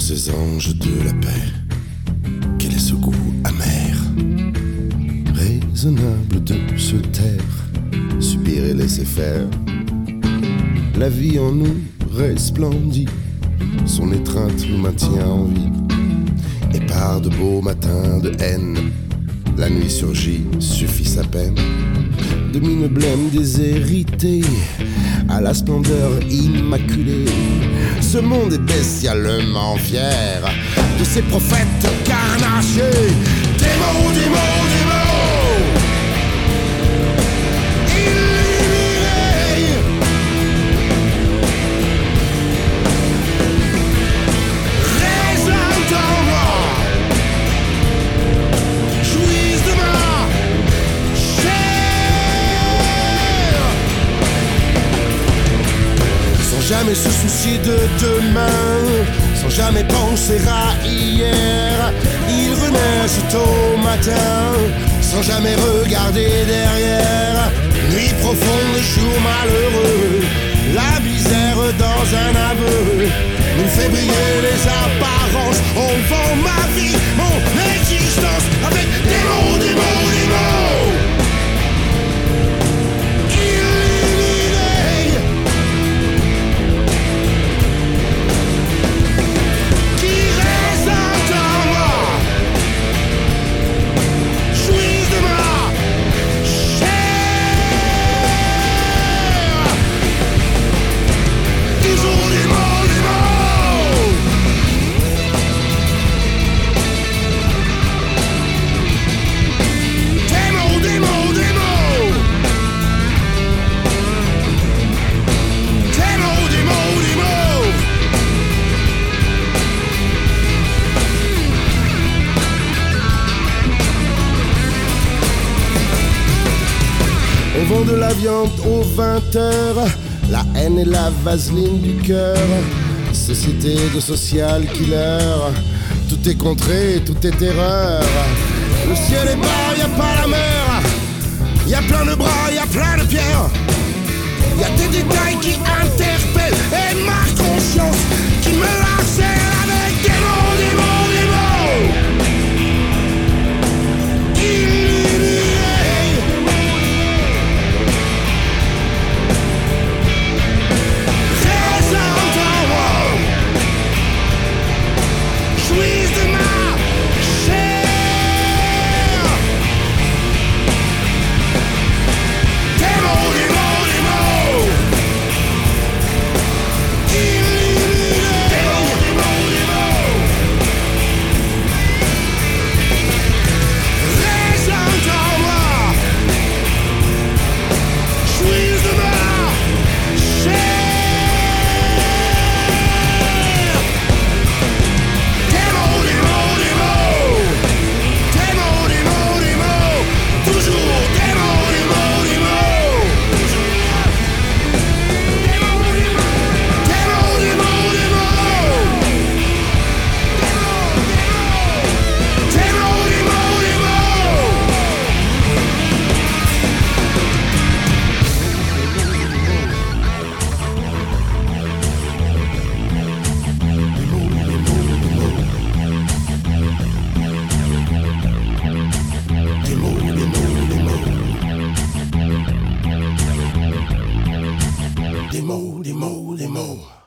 ces anges de la paix, quel est ce goût amer, raisonnable de se taire, subir et laisser faire. La vie en nous resplendit, son étreinte nous maintient en vie. Et par de beaux matins de haine, la nuit surgit, suffit sa peine. De mine blême déshéritée à la splendeur immaculée, ce monde est bestialement fier de ses prophètes carnachés. Des mots, des mots, des mots illuminés, résonnent en moi, jouissent de ma chair, sans jamais se soucier de demain, sans jamais penser à hier. Ils renaissent au matin, sans jamais regarder derrière. Nuit profonde, jour malheureux, la misère dans un aveu nous fait briller les apparences. On vend ma vie, mon existence avec des mots, des mots, des mots illuminés, qui résonnent en moi, jouissent de ma chair. Toujours des mots, des mots. Des mots, des mots, des mots. Des mots, des mots, des mots. On vend de la viande aux 20h, la haine et la vaseline du cœur. Société de social killer, tout est contré, tout est erreur. Le ciel est bas, y a pas la mer, y a plein de bras, y a plein de pierres. Y a des détails qui interpellent et ma conscience qui me harcèle avec des mots, des mots, des mots illuminés, résonnent en moi, jouissent de ma chair. Des mots, des mots, des mots illuminés, des mots, des mots, des mots résonnent en moi, jouissent de ma chair. Des mots, des mots, des mots. Des mots, des mots, des mots. Toujours des mots, des mots, des mots. Des mots, des mots. Des mots, des mots, des mots. Des mots, des mots, des mots. Des mots, des mots, des mots. Des mots, des mots, des mots.